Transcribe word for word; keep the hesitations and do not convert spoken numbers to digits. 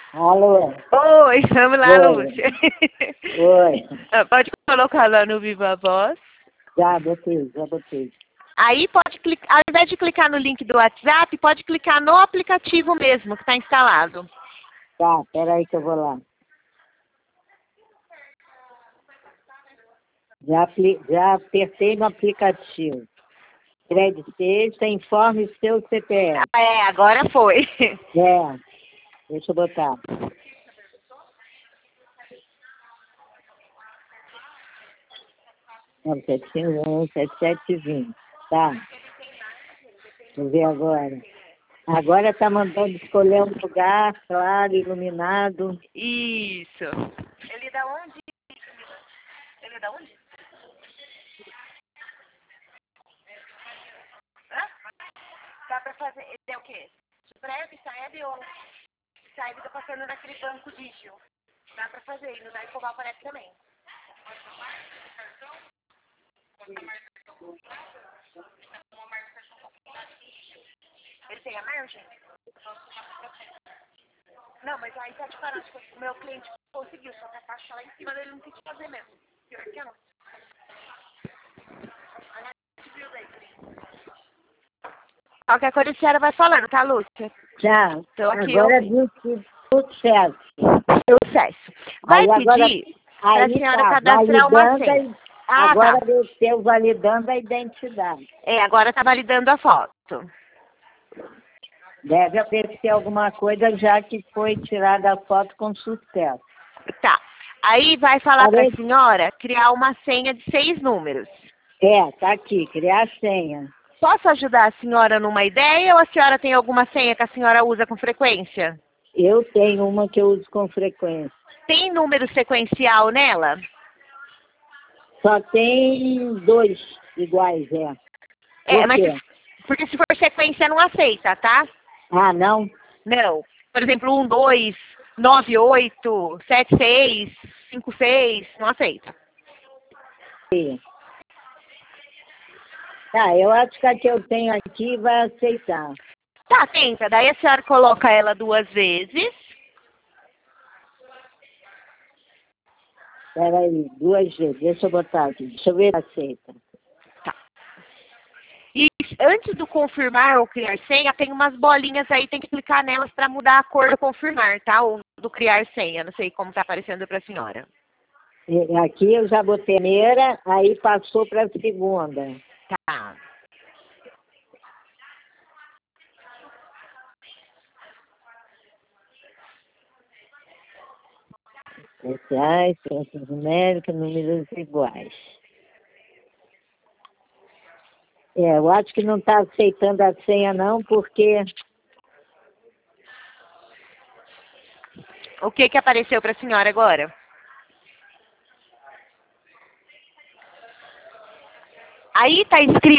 Alô? Oi, vamos lá, Oi. Lúcia. Oi. Ah, pode colocar lá no Viva Voz. Já botei, já botei. Aí pode clicar, ao invés de clicar no link do WhatsApp, pode clicar no aplicativo mesmo que está instalado. Tá, peraí que eu vou lá. Já, apli- já apertei no aplicativo. Crédito sexta, informe seu C P F. Ah, é, agora foi. É, deixa eu botar. Não, sete cinco um, sete sete vinte. Tá. Deixa eu ver agora. Agora tá mandando escolher um lugar, claro, iluminado. Isso. Ele é da onde? Ele é da onde? Hã? Dá pra fazer. Ele é o quê? Prep, Saeb ou Saeb tá passando naquele banco dígito. Dá pra fazer, e no da Escobar aparece também. Ele tem a margem? Não, mas aí tá diferente. Tipo, o meu cliente conseguiu, só que a taxa lá em cima dele não tem que fazer mesmo. Pior que não. Qualquer coisa a senhora vai falando, tá, Lúcia? Já. Tô aqui Agora ouvindo. disse sucesso. Sucesso. Vai Aí agora, pedir para a aí senhora tá cadastrar uma validando, senha. a, Ah, agora tá. desceu validando a identidade. É, agora tá validando a foto. Deve aparecer alguma coisa já que foi tirada a foto com sucesso. Tá. Aí vai falar para a Parece, senhora criar uma senha de seis números. é, tá aqui, criar senha. Posso ajudar a senhora numa ideia ou a senhora tem alguma senha que a senhora usa com frequência? Eu tenho uma que eu uso com frequência. Tem número sequencial nela? Só tem dois iguais, é. É, Por mas quê? se- porque se for sequência não aceita, tá? Ah, não? Não. Por exemplo, um, dois, nove, oito, sete, seis, cinco, seis, não aceita. Sim. Tá, eu acho que a que eu tenho aqui vai aceitar. Tá, tenta. Daí a senhora coloca ela duas vezes. Peraí, duas vezes. Deixa eu botar aqui. Deixa eu ver se aceita. E antes do confirmar ou criar senha, tem umas bolinhas aí, tem que clicar nelas para mudar a cor do confirmar, tá? Ou do criar senha. Não sei como tá aparecendo para a senhora. E aqui eu já botei a primeira, aí passou para a segunda. Tá. Especiais, ciências numéricas, números iguais. É, eu acho que não está aceitando a senha não, porque O que que apareceu para a senhora agora? Aí tá escrito